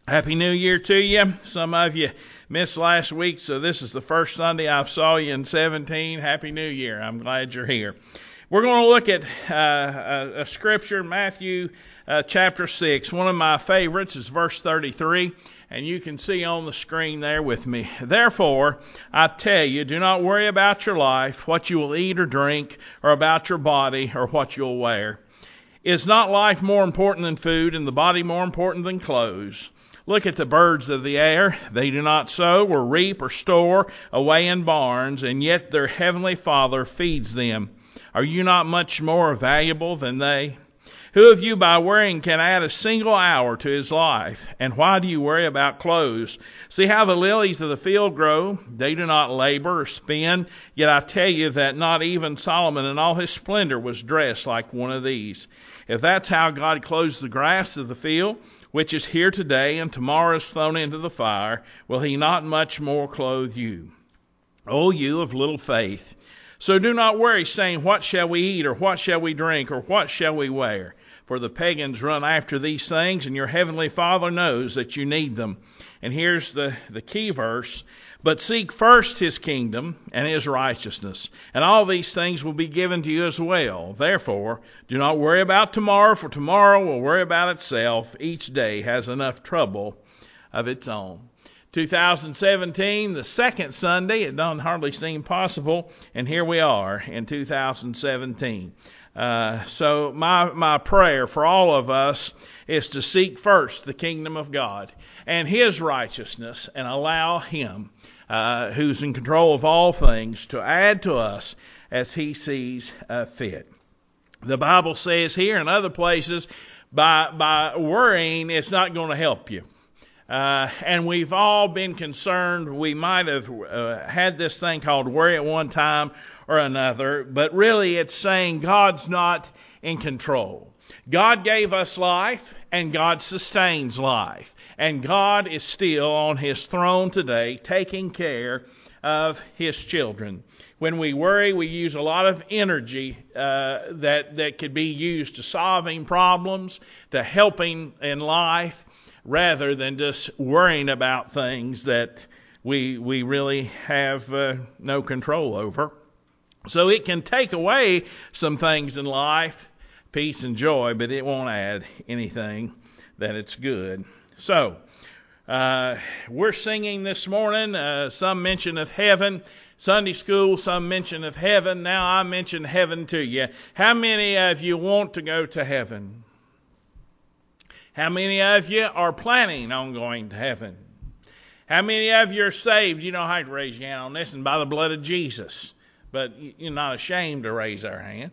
Happy New Year to you. Some of you missed last week, so this is the first Sunday I saw you in 17. Happy New Year. I'm glad you're here. We're going to look at a scripture, Matthew chapter 6. One of my favorites is verse 33, and you can see on the screen there with me. Therefore, I tell you, do not worry about your life, what you will eat or drink, or about your body, or what you'll wear. Is not life more important than food, and the body more important than clothes? Look at the birds of the air. They do not sow or reap or store away in barns, and yet their heavenly Father feeds them. Are you not much more valuable than they? Who of you by worrying can add a single hour to his life? And why do you worry about clothes? See how the lilies of the field grow? They do not labor or spin. Yet I tell you that not even Solomon in all his splendor was dressed like one of these. If that's how God clothes the grass of the field, which is here today and tomorrow is thrown into the fire, will he not much more clothe you? O you of little faith. So do not worry, saying, what shall we eat, or what shall we drink, or what shall we wear? For the pagans run after these things, and your heavenly Father knows that you need them. And here's the key verse. But seek first his kingdom and his righteousness, and all these things will be given to you as well. Therefore, do not worry about tomorrow, for tomorrow will worry about itself. Each day has enough trouble of its own. 2017, the second Sunday, it doesn't hardly seem possible, and here we are in 2017. So my prayer for all of us is to seek first the kingdom of God and his righteousness, and allow him, who's in control of all things, to add to us as he sees fit. The Bible says here and other places, by worrying, it's not going to help you. And we've all been concerned. We might have had this thing called worry at one time or another, but really it's saying God's not in control. God gave us life, and God sustains life. And God is still on his throne today, taking care of his children. When we worry, we use a lot of energy that could be used to solving problems, to helping in life, rather than just worrying about things that we really have no control over. So it can take away some things in life, peace and joy, but it won't add anything that it's good. So, we're singing this morning, some mention of heaven. Sunday school, some mention of heaven. Now I mention heaven to you. How many of you want to go to heaven? How many of you are planning on going to heaven? How many of you are saved? You don't have to raise your hand on this, and by the blood of Jesus. But you're not ashamed to raise our hand.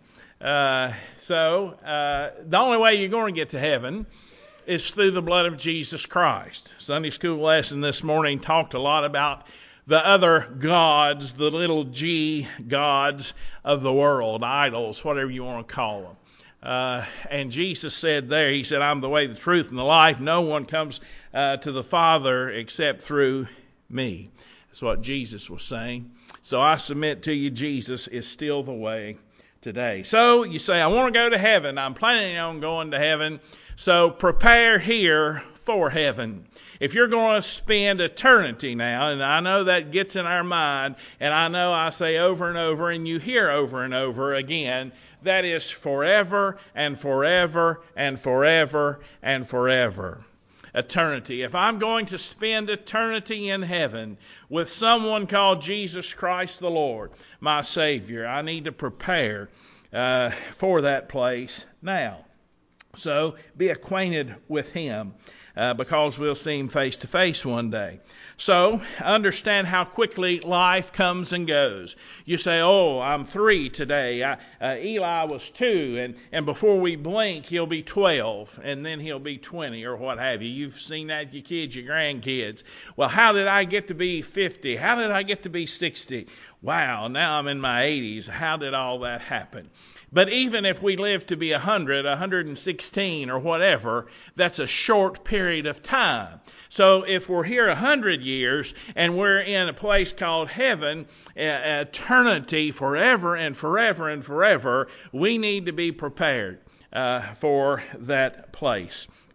So the only way you're going to get to heaven is through the blood of Jesus Christ. Sunday school lesson this morning talked a lot about the other gods, the little g gods of the world, idols, whatever you want to call them. And Jesus said there, he said, I'm the way, the truth, and the life. No one comes to the Father except through me. That's what Jesus was saying. So I submit to you, Jesus is still the way today. So you say, I want to go to heaven. I'm planning on going to heaven. So prepare here for heaven. If you're going to spend eternity now, and I know that gets in our mind, and I know I say over and over, and you hear over and over again, that is forever and forever and forever and forever. Eternity. If I'm going to spend eternity in heaven with someone called Jesus Christ the Lord, my Savior, I need to prepare for that place now. So be acquainted with him because we'll see him face to face one day. So understand how quickly life comes and goes. You say, oh, I'm 3 today. Eli was 2, and before we blink, he'll be 12, and then he'll be 20 or what have you. You've seen that with your kids, your grandkids. Well, how did I get to be 50? How did I get to be 60? Wow, now I'm in my 80s. How did all that happen? But even if we live to be 100, 116 or whatever, that's a short period of time. So if we're here 100 years and we're in a place called heaven, eternity forever and forever and forever, we need to be prepared for that place.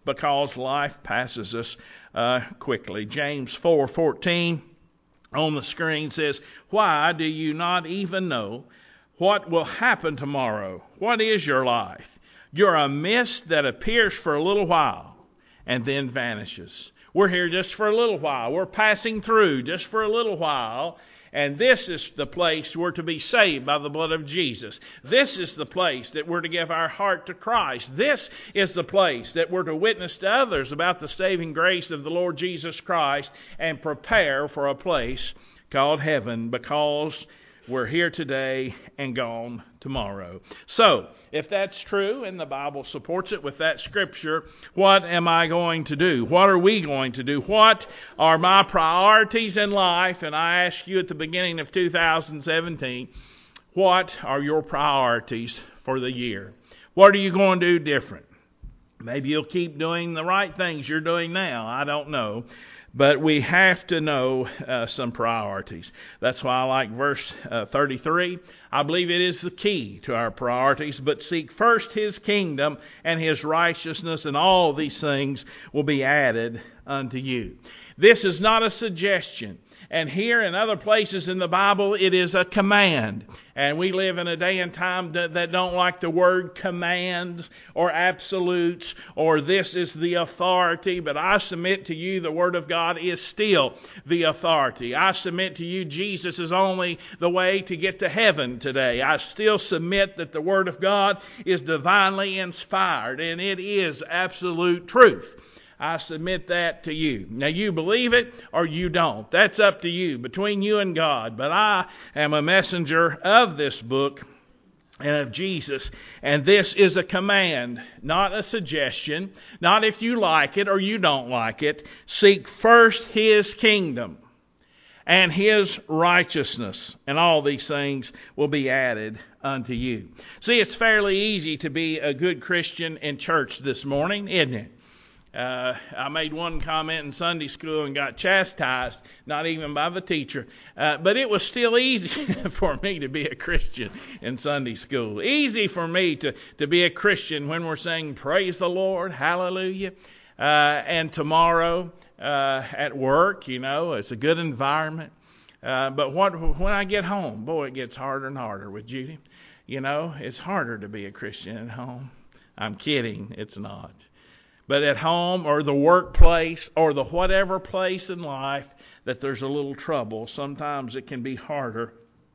because life passes us quickly. James 4:14 on the screen says, "Why do you not even know what will happen tomorrow? What is your life? You're a mist that appears for a little while and then vanishes." We're here just for a little while. We're passing through just for a little while. And this is the place we're to be saved by the blood of Jesus. This is the place that we're to give our heart to Christ. This is the place that we're to witness to others about the saving grace of the Lord Jesus Christ and prepare for a place called heaven, because we're here today and gone tomorrow. So, if that's true and the Bible supports it with that scripture, what am I going to do? What are we going to do? What are my priorities in life? And I ask you at the beginning of 2017, what are your priorities for the year? What are you going to do different? Maybe you'll keep doing the right things you're doing now. I don't know. But we have to know some priorities. That's why I like verse 33. I believe it is the key to our priorities. "But seek first His kingdom and His righteousness, and all these things will be added unto you." This is not a suggestion. And here and other places in the Bible, it is a command. And we live in a day and time that don't like the word command or absolutes or this is the authority. But I submit to you the Word of God is still the authority. I submit to you Jesus is only the way to get to heaven today. I still submit that the Word of God is divinely inspired and it is absolute truth. I submit that to you. Now, you believe it or you don't. That's up to you, between you and God. But I am a messenger of this book and of Jesus. And this is a command, not a suggestion. Not if you like it or you don't like it. Seek first His kingdom and His righteousness, and all these things will be added unto you. See, it's fairly easy to be a good Christian in church this morning, isn't it? I made one comment in Sunday school and got chastised, not even by the teacher. But it was still easy for me to be a Christian in Sunday school. Easy for me to be a Christian when we're saying, praise the Lord, hallelujah. And tomorrow at work, it's a good environment. But when I get home, boy, it gets harder and harder with Judy. It's harder to be a Christian at home. I'm kidding, it's not. But at home or the workplace or the whatever place in life that there's a little trouble, sometimes it can be harder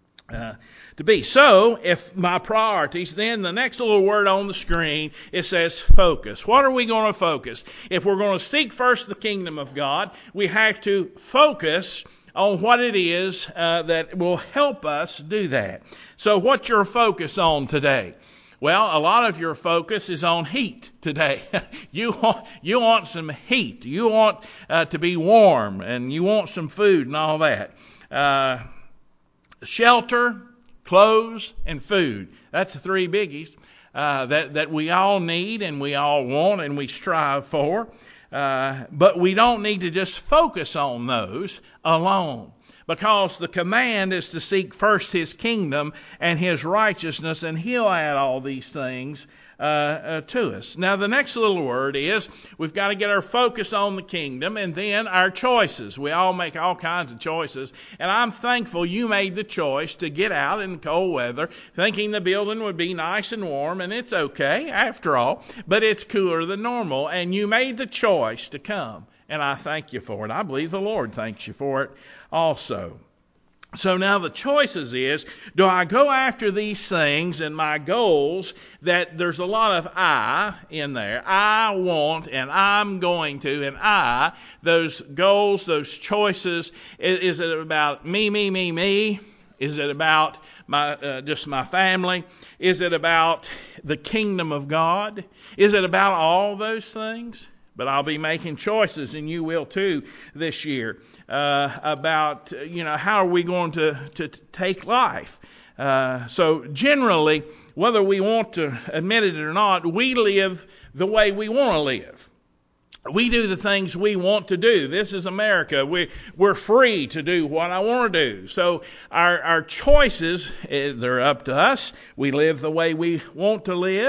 to be. So, if my priorities, then the next little word on the screen, it says focus. What are we going to focus? If we're going to seek first the kingdom of God, we have to focus on what it is that will help us do that. So, what's your focus on today? Well, a lot of your focus is on heat today. You want some heat. You want to be warm, and you want some food and all that. Shelter, clothes, and food. That's the three biggies that we all need and we all want and we strive for. But we don't need to just focus on those alone. Because the command is to seek first His kingdom and His righteousness, and He'll add all these things to us. Now, the next little word is we've got to get our focus on the kingdom and then our choices. We all make all kinds of choices, and I'm thankful you made the choice to get out in the cold weather thinking the building would be nice and warm, and it's okay after all, but it's cooler than normal, and you made the choice to come. And I thank you for it. I believe the Lord thanks you for it also. So now the choices is, do I go after these things and my goals that there's a lot of I in there. I want and I'm going to and those goals, those choices, is it about me? Is it about just my family? Is it about the kingdom of God? Is it about all those things? But I'll be making choices, and you will too this year, about, how are we going to take life? So generally, whether we want to admit it or not, we live the way we want to live. We do the things we want to do. This is America. We're free to do what I want to do. So our choices, they're up to us. We live the way we want to live.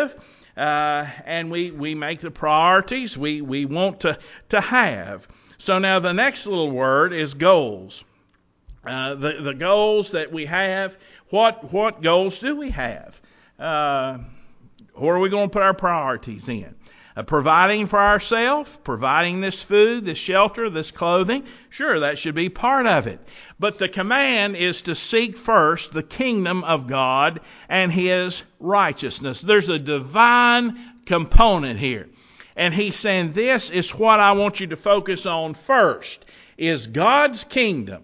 and we make the priorities we want to have. So now the next little word is goals. The goals that we have, what goals do we have? Where are we going to put our priorities in? Providing for ourselves, providing this food, this shelter, this clothing. Sure, that should be part of it. But the command is to seek first the kingdom of God and His righteousness. There's a divine component here. And He's saying this is what I want you to focus on first, is God's kingdom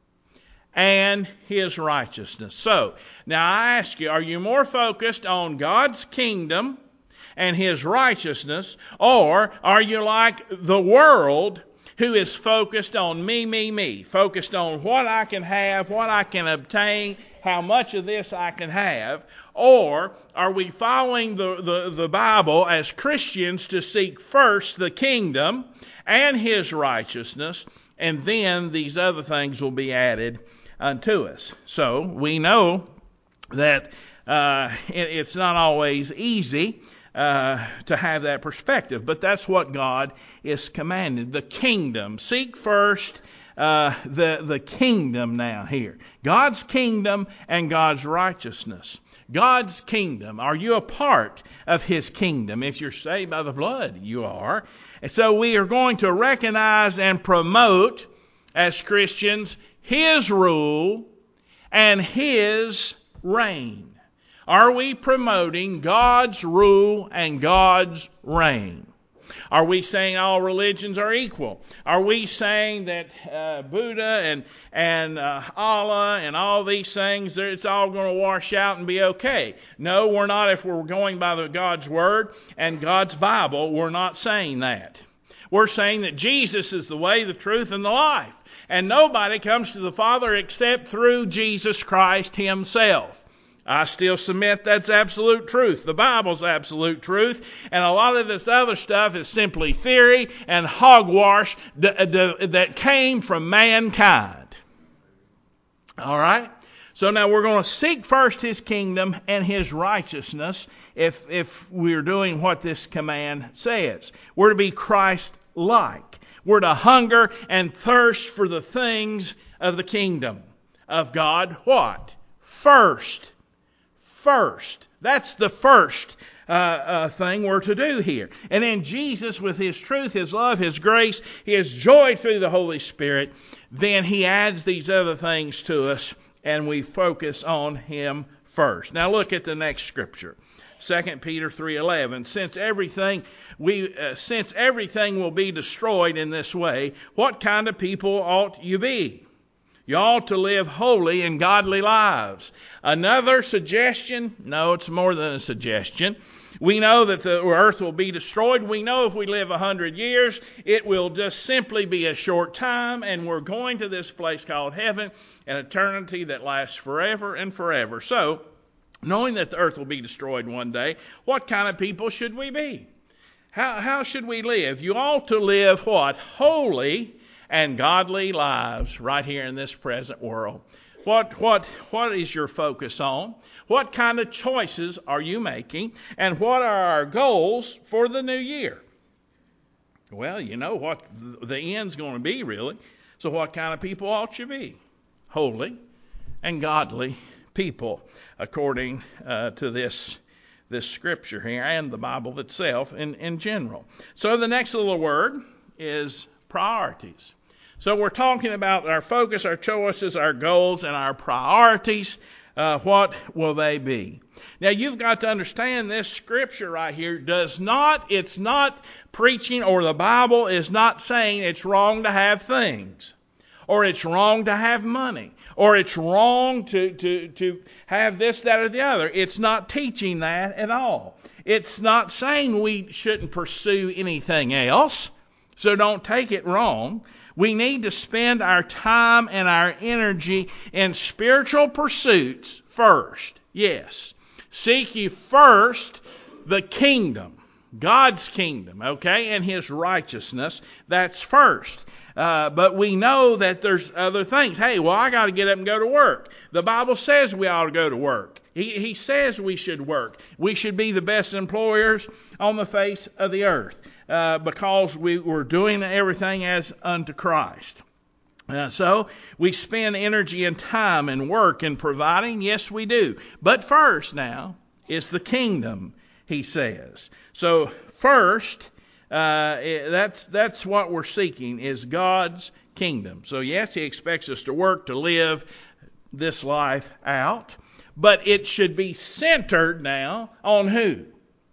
and His righteousness. So, now I ask you, are you more focused on God's kingdom and His righteousness, or are you like the world who is focused on me, focused on what I can have, what I can obtain, how much of this I can have? Or are we following the Bible as Christians to seek first the kingdom and His righteousness, and then these other things will be added unto us? So we know that it's not always easy to have that perspective, but that's what God is commanded. The kingdom. Seek first the kingdom now here. God's kingdom and God's righteousness. God's kingdom. Are you a part of His kingdom? If you're saved by the blood, you are. And so we are going to recognize and promote as Christians His rule and His reign. Are we promoting God's rule and God's reign? Are we saying all religions are equal? Are we saying that Buddha and Allah and all these things, it's all going to wash out and be okay? No, we're not. If we're going by God's Word and God's Bible, we're not saying that. We're saying that Jesus is the way, the truth, and the life. And nobody comes to the Father except through Jesus Christ Himself. I still submit that's absolute truth. The Bible's absolute truth. And a lot of this other stuff is simply theory and hogwash that came from mankind. All right? So now we're going to seek first His kingdom and His righteousness if we're doing what this command says. We're to be Christ-like. We're to hunger and thirst for the things of the kingdom of God. What? First. That's the first thing we're to do here. And then Jesus, with His truth, His love, His grace, His joy through the Holy Spirit, then He adds these other things to us, and we focus on Him first. Now look at the next scripture. 2 Peter 3:11. Since everything will be destroyed in this way, what kind of people ought you be? You ought to live holy and godly lives. Another suggestion? No, it's more than a suggestion. We know that the earth will be destroyed. We know if we live 100 years, it will just simply be a short time, and we're going to this place called heaven, an eternity that lasts forever and forever. So, knowing that the earth will be destroyed one day, what kind of people should we be? How should we live? You ought to live what? Holy and godly lives right here in this present world. What is your focus on? What kind of choices are you making? And what are our goals for the new year? Well, you know what the end's going to be, really. So what kind of people ought you be? Holy and godly people, according to this scripture here and the Bible itself in general. So the next little word is priorities. So we're talking about our focus, our choices, our goals, and our priorities. What will they be? Now you've got to understand this scripture right here it's not preaching, or the Bible is not saying it's wrong to have things, or it's wrong to have money, or it's wrong to have this, that, or the other. It's not teaching that at all. It's not saying we shouldn't pursue anything else, so don't take it wrong. We need to spend our time and our energy in spiritual pursuits first. Yes. Seek ye first the kingdom, God's kingdom, okay, and His righteousness. That's first. But we know that there's other things. Hey, well, I got to get up and go to work. The Bible says we ought to go to work. He says we should work. We should be the best employers on the face of the earth because we're doing everything as unto Christ. So we spend energy and time and work in providing. Yes, we do. But first now is the kingdom, he says. So first, that's what we're seeking is God's kingdom. So yes, he expects us to work to live this life out. But it should be centered now on who?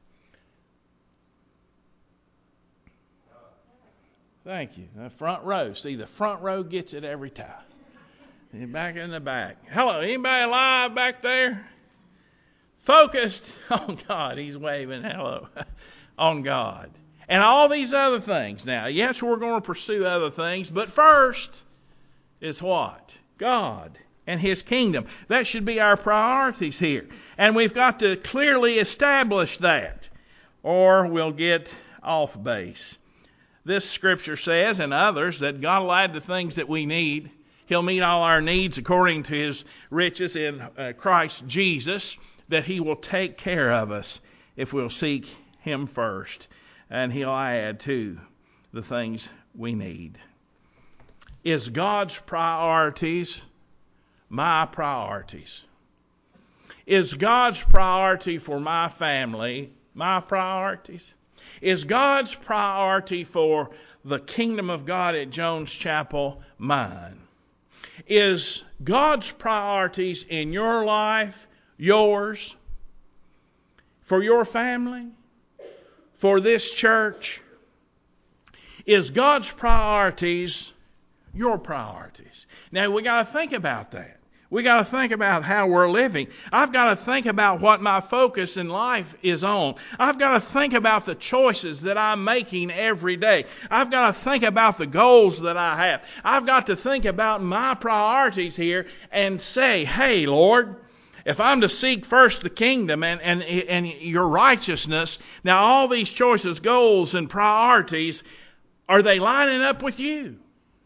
Thank you. The front row. See, the front row gets it every time. Back in the back. Hello, anybody alive back there? Focused on God. He's waving hello. On God. And all these other things. Now, yes, we're going to pursue other things, but first is what? God and his kingdom. That should be our priorities here. And we've got to clearly establish that, or we'll get off base. This scripture says, and others, that God will add the things that we need. He'll meet all our needs according to his riches in Christ Jesus, that he will take care of us if we'll seek him first. And he'll add to the things we need. Is God's priorities my priorities? Is God's priority for my family my priorities? Is God's priority for the kingdom of God at Jones Chapel mine? Is God's priorities in your life yours? For your family? For this church? Is God's priorities your priorities? Now we got to think about that. We got to think about how we're living. I've got to think about what my focus in life is on. I've got to think about the choices that I'm making every day. I've got to think about the goals that I have. I've got to think about my priorities here and say, hey, Lord, if I'm to seek first the kingdom and your righteousness, now all these choices, goals, and priorities, are they lining up with you?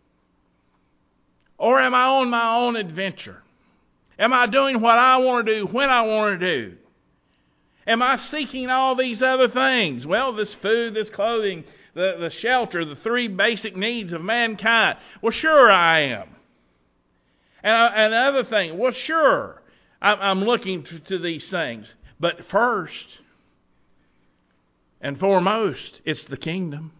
Or am I on my own adventure? Am I doing what I want to do when I want to do? Am I seeking all these other things? Well, this food, this clothing, the shelter, the three basic needs of mankind. Well, sure I am. And the other thing, well, sure, I'm looking to these things. But first and foremost, it's the kingdom.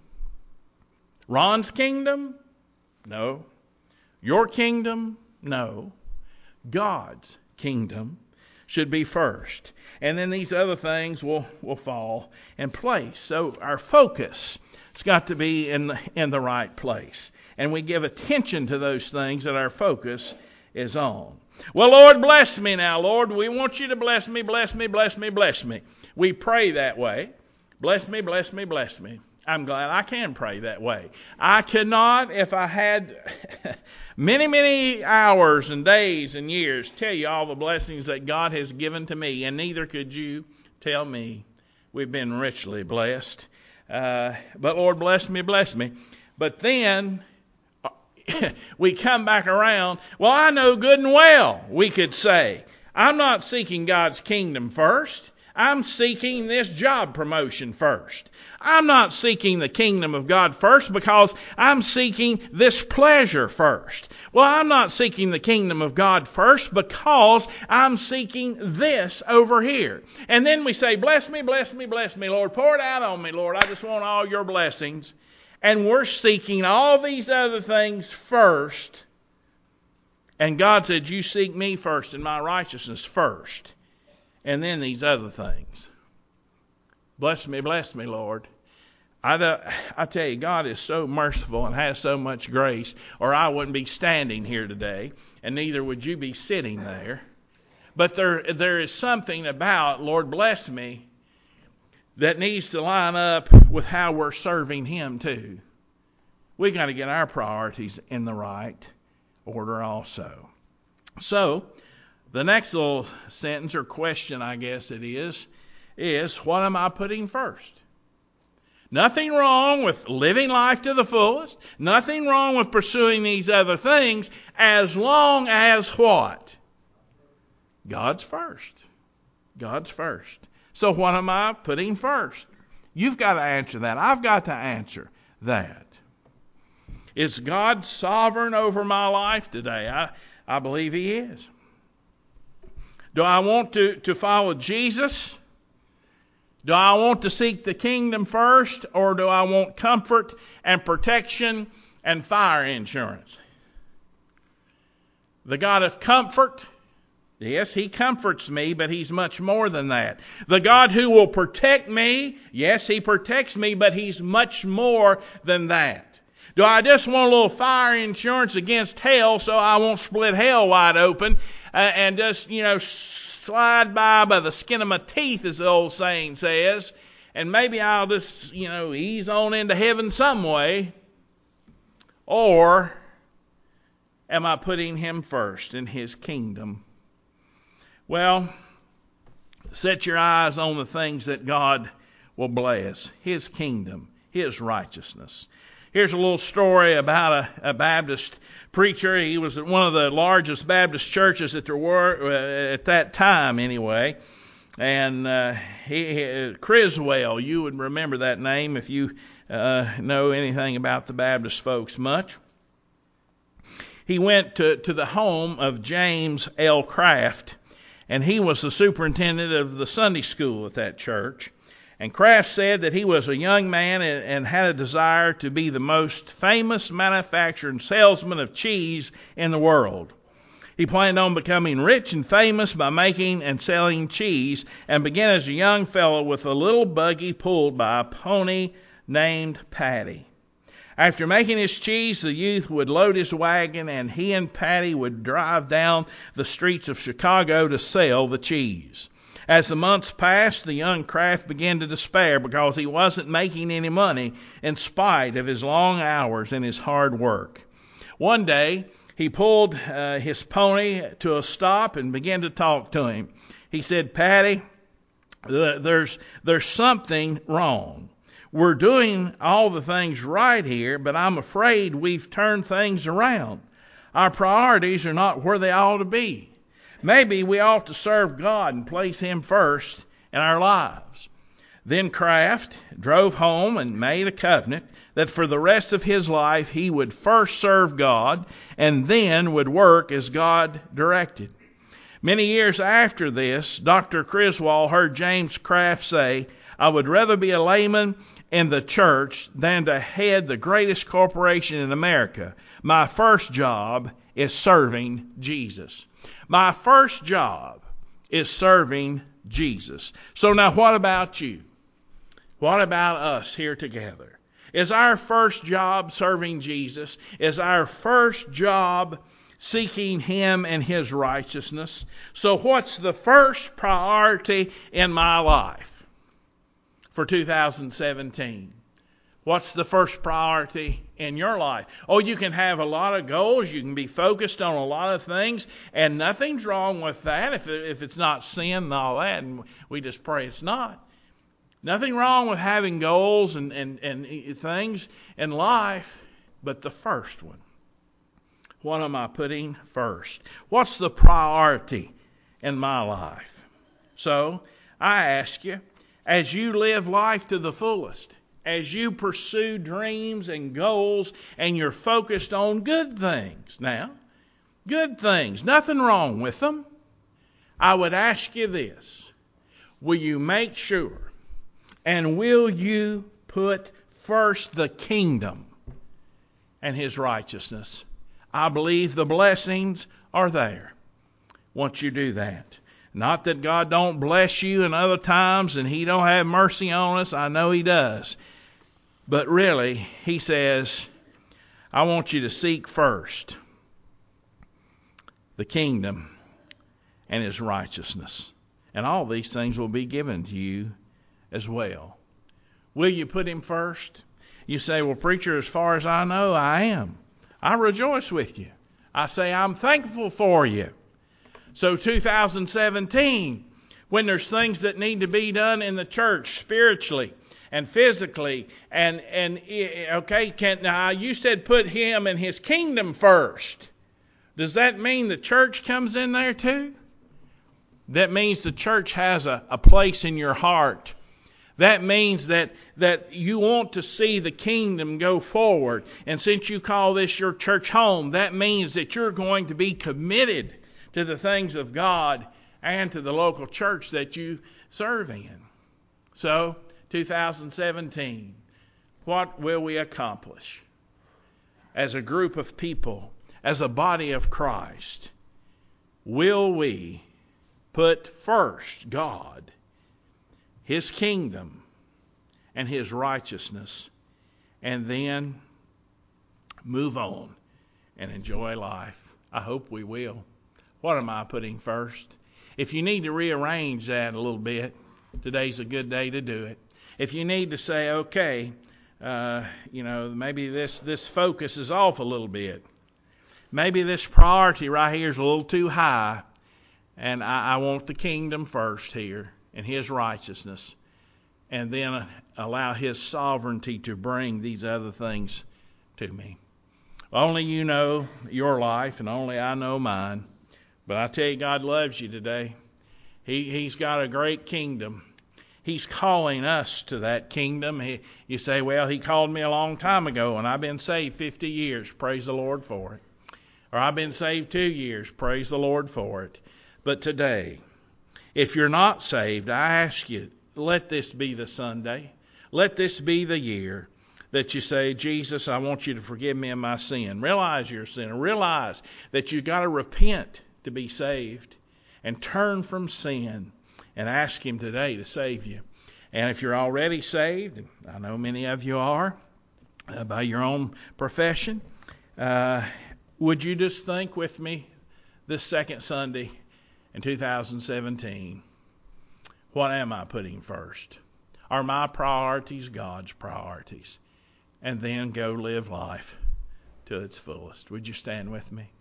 Ron's kingdom? No. Your kingdom? No. God's kingdom should be first. And then these other things will fall in place. So our focus has got to be in the right place. And we give attention to those things that our focus is on. Well, Lord, bless me now, Lord. We want you to bless me, bless me, bless me, bless me. We pray that way. Bless me, bless me, bless me. I'm glad I can pray that way. I could not, if I had many, many hours and days and years, tell you all the blessings that God has given to me, and neither could you tell me. We've been richly blessed. But Lord, bless me, bless me. But then we come back around. Well, I know good and well, we could say, I'm not seeking God's kingdom first. I'm seeking this job promotion first. I'm not seeking the kingdom of God first because I'm seeking this pleasure first. Well, I'm not seeking the kingdom of God first because I'm seeking this over here. And then we say, bless me, bless me, bless me, Lord. Pour it out on me, Lord. I just want all your blessings. And we're seeking all these other things first. And God said, you seek me first and my righteousness first. And then these other things. Bless me, Lord. I tell you, God is so merciful and has so much grace, or I wouldn't be standing here today, and neither would you be sitting there. But there is something about, Lord, bless me, that needs to line up with how we're serving Him too. We got to get our priorities in the right order also. So, the next little sentence or question, I guess it is what am I putting first? Nothing wrong with living life to the fullest. Nothing wrong with pursuing these other things as long as what? God's first. God's first. So what am I putting first? You've got to answer that. I've got to answer that. Is God sovereign over my life today? I believe He is. Do I want to follow Jesus? Do I want to seek the kingdom first, or do I want comfort and protection and fire insurance? The God of comfort, yes, He comforts me, but He's much more than that. The God who will protect me, yes, He protects me, but He's much more than that. Do I just want a little fire insurance against hell so I won't split hell wide open and just, slide by the skin of my teeth, as the old saying says, and maybe I'll just, ease on into heaven some way? Or am I putting Him first in His kingdom? Well, set your eyes on the things that God will bless. His kingdom, His righteousness. Here's a little story about a Baptist preacher. He was at one of the largest Baptist churches that there were at that time anyway. And Criswell, you would remember that name if you know anything about the Baptist folks much. He went to the home of James L. Kraft, and he was the superintendent of the Sunday school at that church. And Kraft said that he was a young man and had a desire to be the most famous manufacturer and salesman of cheese in the world. He planned on becoming rich and famous by making and selling cheese, and began as a young fellow with a little buggy pulled by a pony named Patty. After making his cheese, the youth would load his wagon, and he and Patty would drive down the streets of Chicago to sell the cheese. As the months passed, the young Kraft began to despair because he wasn't making any money in spite of his long hours and his hard work. One day, he pulled his pony to a stop and began to talk to him. He said, "Patty, there's something wrong. We're doing all the things right here, but I'm afraid we've turned things around. Our priorities are not where they ought to be. Maybe we ought to serve God and place Him first in our lives." Then Kraft drove home and made a covenant that for the rest of his life he would first serve God and then would work as God directed. Many years after this, Dr. Criswell heard James Kraft say, "I would rather be a layman in the church than to head the greatest corporation in America. My first job is serving Jesus." My first job is serving Jesus. So now what about you? What about us here together? Is our first job serving Jesus? Is our first job seeking Him and His righteousness? So what's the first priority in my life for 2017? What's the first priority in your life? Oh, you can have a lot of goals. You can be focused on a lot of things, and nothing's wrong with that if it's not sin and all that, and we just pray it's not. Nothing wrong with having goals and things in life, but the first one. What am I putting first? What's the priority in my life? So, I ask you, as you live life to the fullest, as you pursue dreams and goals and you're focused on good things now, good things, nothing wrong with them, I would ask you this: will you make sure and will you put first the kingdom and His righteousness? I believe the blessings are there once you do that. Not that God don't bless you in other times and He don't have mercy on us. I know He does. But really, He says, I want you to seek first the kingdom and His righteousness. And all these things will be given to you as well. Will you put Him first? You say, well, preacher, as far as I know, I am. I rejoice with you. I say I'm thankful for you. So 2017, when there's things that need to be done in the church spiritually and physically, and okay, now you said put Him and His kingdom first. Does that mean the church comes in there too? That means the church has a place in your heart. That means that you want to see the kingdom go forward. And since you call this your church home, that means that you're going to be committed to the things of God and to the local church that you serve in. So, 2017, what will we accomplish as a group of people, as a body of Christ? Will we put first God, His kingdom, and His righteousness, and then move on and enjoy life? I hope we will. What am I putting first? If you need to rearrange that a little bit, today's a good day to do it. If you need to say, okay, maybe this focus is off a little bit. Maybe this priority right here is a little too high, and I want the kingdom first here and His righteousness, and then allow His sovereignty to bring these other things to me. Only you know your life, and only I know mine. But I tell you, God loves you today. He's got a great kingdom. He's calling us to that kingdom. You say, well, He called me a long time ago, and I've been saved 50 years. Praise the Lord for it. Or I've been saved 2 years. Praise the Lord for it. But today, if you're not saved, I ask you, let this be the Sunday. Let this be the year that you say, Jesus, I want you to forgive me of my sin. Realize you're a sinner. Realize that you've got to repent to be saved, and turn from sin and ask Him today to save you. And if you're already saved, and I know many of you are, by your own profession, would you just think with me this second Sunday in 2017, what am I putting first? Are my priorities God's priorities? And then go live life to its fullest. Would you stand with me?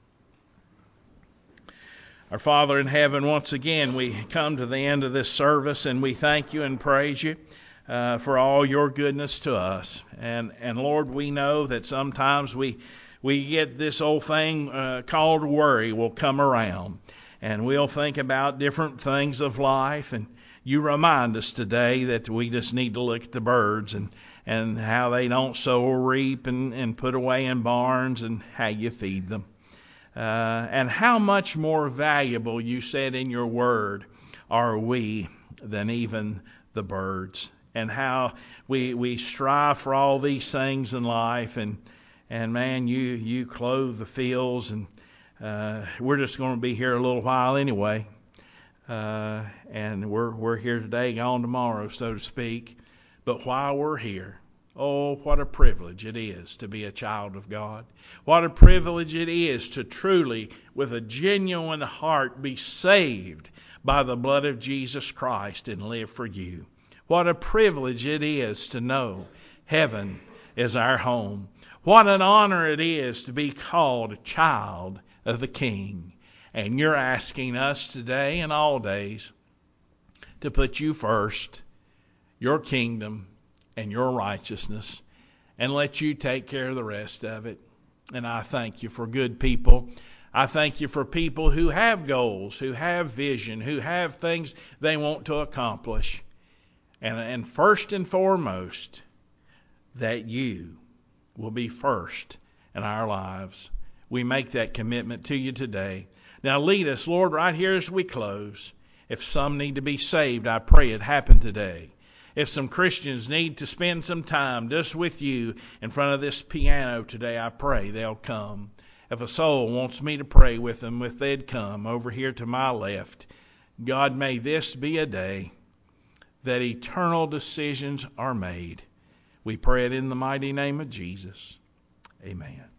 Our Father in heaven, once again, we come to the end of this service, and we thank you and praise you for all your goodness to us. And Lord, we know that sometimes we get this old thing called worry will come around, and we'll think about different things of life. And you remind us today that we just need to look at the birds and how they don't sow or reap and put away in barns, and how you feed them. And how much more valuable, you said in your word, are we than even the birds. And how we strive for all these things in life. And man, you clothe the fields, and we're just going to be here a little while anyway. And we're here today, gone tomorrow, so to speak. But while we're here, oh, what a privilege it is to be a child of God. What a privilege it is to truly, with a genuine heart, be saved by the blood of Jesus Christ and live for you. What a privilege it is to know heaven is our home. What an honor it is to be called a child of the King. And you're asking us today and all days to put you first, your kingdom, and your righteousness, and let you take care of the rest of it. And I thank you for good people. I thank you for people who have goals, who have vision, who have things they want to accomplish. And first and foremost, that you will be first in our lives. We make that commitment to you today. Now lead us, Lord, right here as we close. If some need to be saved, I pray it happen today. If some Christians need to spend some time just with you in front of this piano today, I pray they'll come. If a soul wants me to pray with them, if they'd come over here to my left, God, may this be a day that eternal decisions are made. We pray it in the mighty name of Jesus. Amen.